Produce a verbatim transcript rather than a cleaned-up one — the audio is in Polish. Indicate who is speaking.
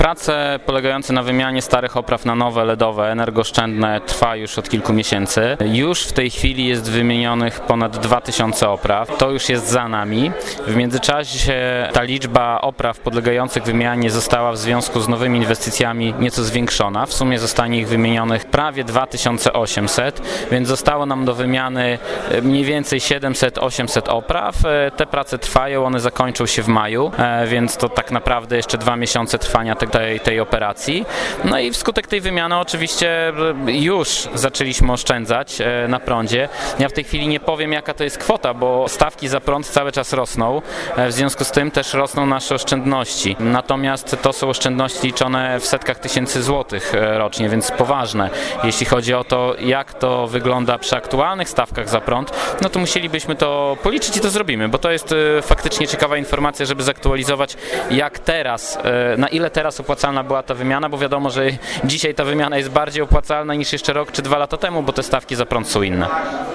Speaker 1: Prace polegające na wymianie starych opraw na nowe L E D owe, energooszczędne, trwa już od kilku miesięcy. Już w tej chwili jest wymienionych ponad dwa tysiące opraw. To już jest za nami. W międzyczasie ta liczba opraw podlegających wymianie została w związku z nowymi inwestycjami nieco zwiększona. W sumie zostanie ich wymienionych prawie dwa tysiące osiemset, więc zostało nam do wymiany mniej więcej siedemset osiemset opraw. Te prace trwają, one zakończą się w maju, więc to tak naprawdę jeszcze dwa miesiące trwania tej, tej operacji. No i wskutek tej wymiany oczywiście już zaczęliśmy oszczędzać na prądzie. Ja w tej chwili nie powiem, jaka to jest kwota, bo stawki za prąd cały czas rosną, w związku z tym też rosną nasze oszczędności. Natomiast to są oszczędności liczone w setkach tysięcy złotych rocznie, więc poważne. Jeśli chodzi o to, jak to wygląda przy aktualnych stawkach za prąd, no to musielibyśmy to policzyć i to zrobimy, bo to jest faktycznie ciekawa informacja, żeby zaktualizować, jak teraz, na ile teraz opłacalna była ta wymiana, bo wiadomo, że dzisiaj ta wymiana jest bardziej opłacalna niż jeszcze rok czy dwa lata temu, bo te stawki za prąd są inne.